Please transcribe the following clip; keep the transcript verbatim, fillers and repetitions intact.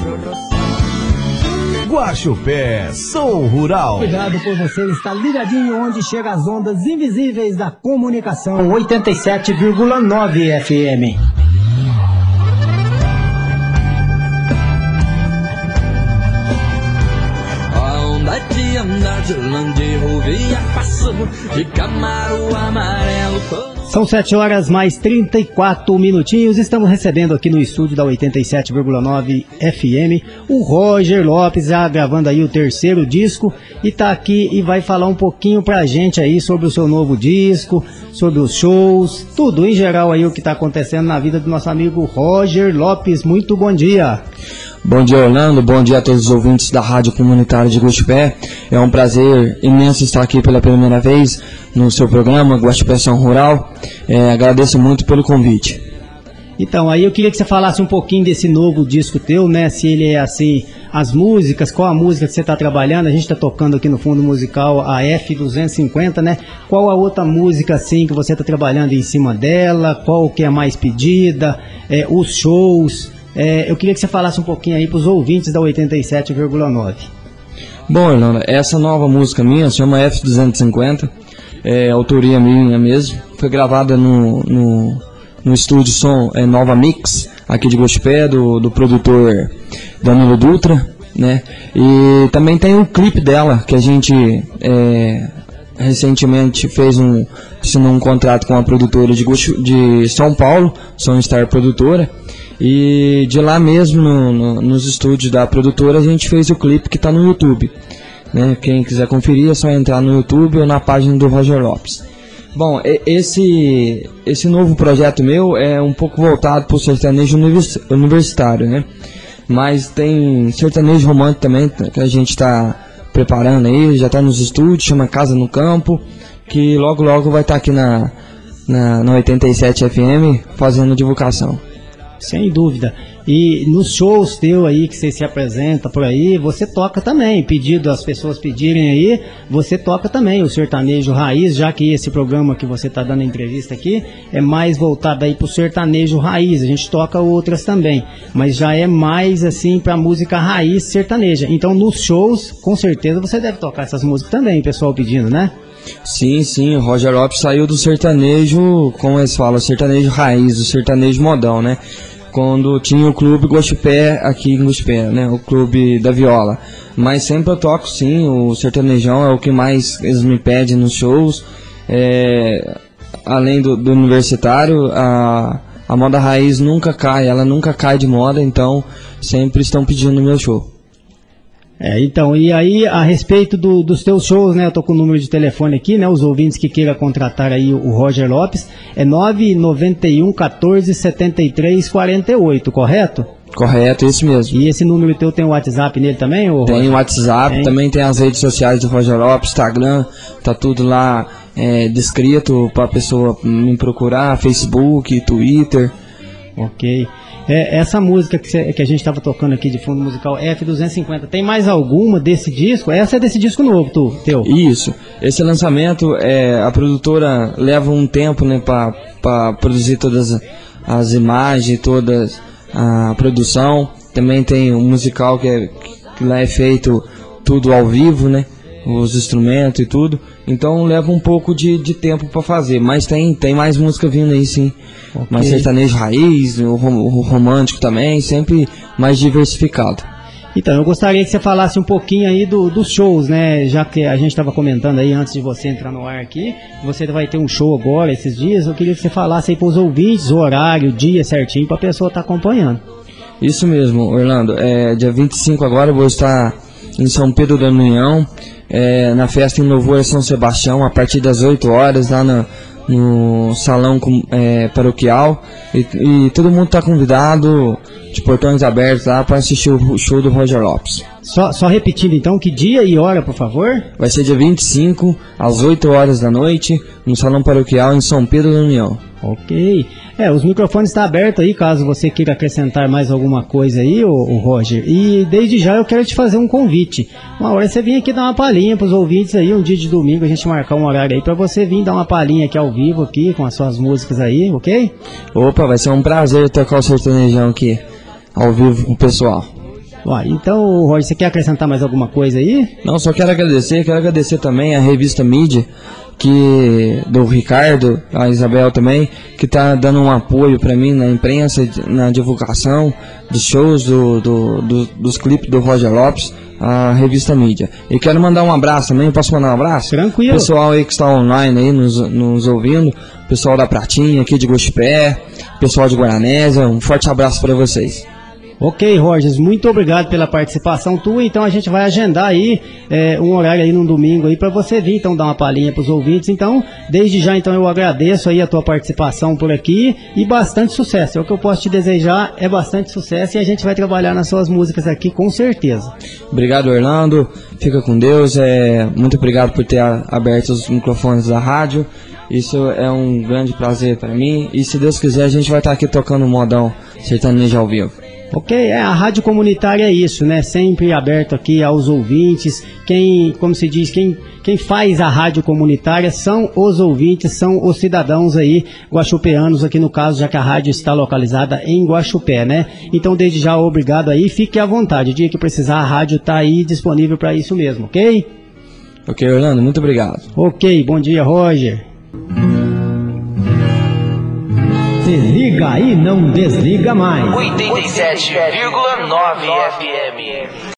Guaxupé, som rural. Obrigado por você estar ligadinho onde chega as ondas invisíveis da comunicação. oitenta e sete vírgula nove F M. A onda de andar de lã de roveia passou de Camaro amarelo. São sete horas mais trinta e quatro minutinhos. Estamos recebendo aqui no estúdio da oitenta e sete vírgula nove F M o Roger Lopes, já gravando aí o terceiro disco, e tá aqui e vai falar um pouquinho pra gente aí sobre o seu novo disco, sobre os shows, tudo em geral aí o que tá acontecendo na vida do nosso amigo Roger Lopes. Muito bom dia. Bom dia, Orlando, bom dia a todos os ouvintes da Rádio Comunitária de Guaxupé. É um prazer imenso estar aqui pela primeira vez no seu programa Guaxupé Som Rural. É, agradeço muito pelo convite. Então, aí eu queria que você falasse um pouquinho desse novo disco teu, né? Se ele é assim, as músicas, qual a música que você está trabalhando? A gente está tocando aqui no fundo musical a F duzentos e cinquenta, né? Qual a outra música assim que você está trabalhando em cima dela? Qual que é mais pedida? É, os shows? É, eu queria que você falasse um pouquinho aí para os ouvintes da oitenta e sete vírgula nove. Bom, Orlando, essa nova música minha se chama F duzentos e cinquenta, é autoria minha mesmo, foi gravada no, no, no estúdio Som é, Nova Mix, aqui de Guaxupé, do, do produtor Danilo Dutra, né? E também tem um clipe dela, que a gente é, recentemente fez um, assinou um contrato com a produtora de, de São Paulo, Sonstar Produtora. E de lá mesmo, no, no, nos estúdios da produtora, a gente fez o clipe que está no YouTube, né? Quem quiser conferir é só entrar no YouTube ou na página do Roger Lopes. Bom, esse, esse novo projeto meu é um pouco voltado para o sertanejo univers, universitário, né? Mas tem sertanejo romântico também, que a gente está preparando aí, já está nos estúdios, chama Casa no Campo, que logo logo vai estar tá aqui na, na, na oitenta e sete F M fazendo divulgação. Sem dúvida. E nos shows teu aí que você se apresenta por aí, você toca também, pedido as pessoas pedirem aí, você toca também o sertanejo raiz, já que esse programa que você está dando entrevista aqui é mais voltado aí pro sertanejo raiz, a gente toca outras também, mas já é mais assim pra música raiz sertaneja. Então nos shows, com certeza você deve tocar essas músicas também, o pessoal pedindo, né? Sim, sim, o Roger Lopes saiu do sertanejo, como eles falam, sertanejo raiz, o sertanejo modão, né? Quando tinha o clube Guaxupé aqui em Guaxupé, né? O clube da viola. Mas sempre eu toco, sim, o sertanejão é o que mais eles me pedem nos shows. É, além do, do universitário, a, a moda raiz nunca cai, ela nunca cai de moda, então sempre estão pedindo no meu show. É, então, e aí a respeito do, dos teus shows, né, eu tô com o número de telefone aqui, né, os ouvintes que queiram contratar aí o, o Roger Lopes, é nove nove um, um quatro, sete três quatro oito, correto? Correto, isso mesmo. E esse número teu tem o WhatsApp nele também? Ou tem o WhatsApp, tem? Também tem as redes sociais do Roger Lopes, Instagram, tá tudo lá é, descrito pra pessoa me procurar, Facebook, Twitter. Ok. É, essa música que, cê, que a gente estava tocando aqui de fundo musical, F duzentos e cinquenta, tem mais alguma desse disco? Essa é desse disco novo, tu, teu? Isso. Esse lançamento, é, a produtora leva um tempo, né, para produzir todas as imagens, toda a produção. Também tem um musical que, é, que lá é feito tudo ao vivo, né? Os instrumentos e tudo, então leva um pouco de, de tempo para fazer, mas tem, tem mais música vindo aí sim, okay. Mais sertanejo raiz, o, o romântico também, sempre mais diversificado. Então, eu gostaria que você falasse um pouquinho aí do, dos shows, né, já que a gente estava comentando aí antes de você entrar no ar aqui, você vai ter um show agora, esses dias, eu queria que você falasse aí para os ouvintes, o horário, o dia certinho, para a pessoa estar tá acompanhando. Isso mesmo, Orlando, é, dia vinte e cinco agora eu vou estar em São Pedro da União, É, na festa em Novo São Sebastião, a partir das oito horas, lá no, no salão é, paroquial. E, e todo mundo está convidado, de portões abertos lá, para assistir o show do Roger Lopes. Só, só repetindo então, que dia e hora, por favor? Vai ser dia vinte e cinco, às oito horas da noite, no salão paroquial em São Pedro da União. Ok. É, os microfones estão abertos aí, caso você queira acrescentar mais alguma coisa aí, ô, ô Roger. E desde já eu quero te fazer um convite. Uma hora você vir aqui dar uma palhinha para os ouvintes aí, um dia de domingo a gente marcar um horário aí para você vir dar uma palhinha aqui ao vivo aqui, com as suas músicas aí, ok? Opa, vai ser um prazer tocar o sertanejão aqui, ao vivo com o pessoal. Uai, então, Roger, você quer acrescentar mais alguma coisa aí? Não, só quero agradecer, quero agradecer também a revista Mídia, que do Ricardo, a Isabel também, que tá dando um apoio para mim na imprensa, na divulgação dos shows, do, do, do, dos clipes do Roger Lopes, a revista Mídia. E quero mandar um abraço também, posso mandar um abraço? Tranquilo. Pessoal aí que está online aí nos, nos ouvindo, pessoal da Pratinha, aqui de Guaxupé, pessoal de Guaranésia, um forte abraço para vocês. Ok, Rogers, muito obrigado pela participação tua. Então a gente vai agendar aí é, um horário aí num domingo aí para você vir, então dar uma palhinha para os ouvintes. Então, desde já, então eu agradeço aí a tua participação por aqui e bastante sucesso. É o que eu posso te desejar, é bastante sucesso e a gente vai trabalhar nas suas músicas aqui com certeza. Obrigado, Orlando. Fica com Deus. É, muito obrigado por ter aberto os microfones da rádio. Isso é um grande prazer para mim. E se Deus quiser, a gente vai estar aqui tocando um modão sertanejo ao vivo. Ok, é, a rádio comunitária é isso, né? Sempre aberto aqui aos ouvintes. Quem, como se diz, quem, quem faz a rádio comunitária são os ouvintes, são os cidadãos aí guaxupeanos, aqui no caso, já que a rádio está localizada em Guaxupé, né? Então, desde já, obrigado aí, fique à vontade. O dia que precisar, a rádio está aí disponível para isso mesmo, ok? Ok, Orlando, muito obrigado. Ok, bom dia, Roger. Se liga e não desliga mais. oitenta e sete vírgula nove F M